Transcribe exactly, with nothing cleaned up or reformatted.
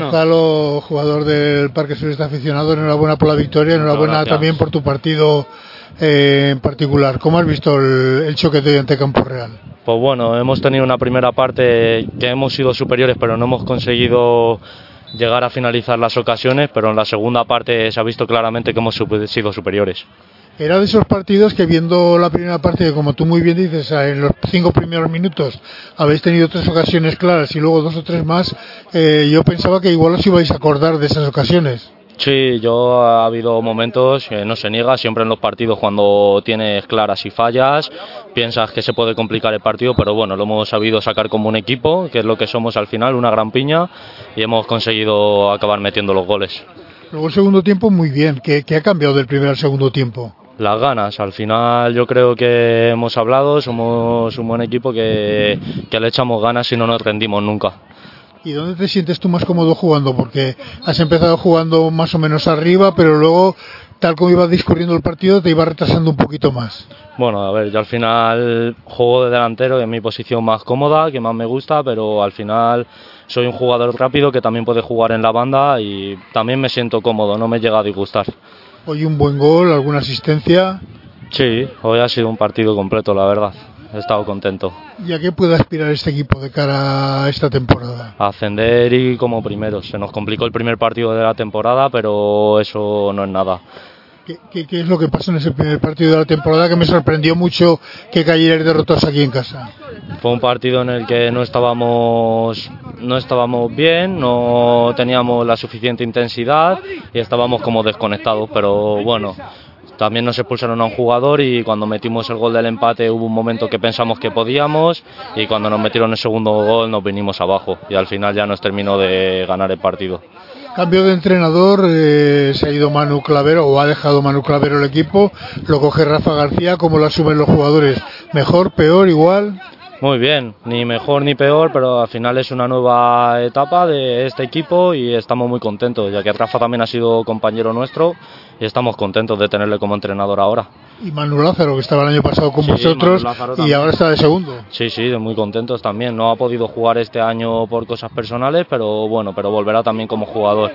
Gonzalo, jugador del Parque Sureste Aficionado, enhorabuena por la victoria, enhorabuena también por tu partido eh, en particular. ¿Cómo has visto el, el choque de hoy ante Campo Real? Pues bueno, hemos tenido una primera parte que hemos sido superiores, pero no hemos conseguido llegar a finalizar las ocasiones, pero en la segunda parte se ha visto claramente que hemos sido superiores. Era de esos partidos que, viendo la primera parte, como tú muy bien dices, en los cinco primeros minutos habéis tenido tres ocasiones claras y luego dos o tres más, eh, yo pensaba que igual os ibais a acordar de esas ocasiones. Sí, yo ha habido momentos que no se niega, siempre en los partidos cuando tienes claras y fallas, piensas que se puede complicar el partido, pero bueno, lo hemos sabido sacar como un equipo, que es lo que somos al final, una gran piña, y hemos conseguido acabar metiendo los goles. Luego el segundo tiempo muy bien, ¿qué, qué ha cambiado del primer al segundo tiempo? Las ganas, al final yo creo que hemos hablado, somos un buen equipo que, que le echamos ganas y no nos rendimos nunca. ¿Y dónde te sientes tú más cómodo jugando? Porque has empezado jugando más o menos arriba, pero luego, tal como iba discurriendo el partido, te iba retrasando un poquito más. Bueno, a ver, yo al final juego de delantero, que es mi posición más cómoda, que más me gusta, pero al final soy un jugador rápido que también puede jugar en la banda y también me siento cómodo, no me llega a disgustar. Hoy un buen gol, alguna asistencia. Sí, hoy ha sido un partido completo, la verdad. He estado contento. ¿Y a qué puede aspirar este equipo de cara a esta temporada? A ascender y como primeros. Se nos complicó el primer partido de la temporada, pero eso no es nada. ¿Qué, qué, qué es lo que pasó en ese primer partido de la temporada que me sorprendió mucho que cayerais derrotados aquí en casa? Fue un partido en el que no estábamos, no estábamos bien, no teníamos la suficiente intensidad y estábamos como desconectados, pero bueno, también nos expulsaron a un jugador y cuando metimos el gol del empate hubo un momento que pensamos que podíamos y cuando nos metieron el segundo gol nos vinimos abajo y al final ya nos terminó de ganar el partido. Cambio de entrenador, eh, se ha ido Manu Clavero o ha dejado Manu Clavero el equipo, lo coge Rafa García. ¿Cómo lo asumen los jugadores? ¿Mejor, peor, igual? Muy bien, ni mejor ni peor, pero al final es una nueva etapa de este equipo y estamos muy contentos, ya que Rafa también ha sido compañero nuestro y estamos contentos de tenerle como entrenador ahora. Y Manu Lázaro, que estaba el año pasado con sí, vosotros y ahora está de segundo. Sí, sí, muy contentos también. No ha podido jugar este año por cosas personales, pero bueno, pero volverá también como jugador.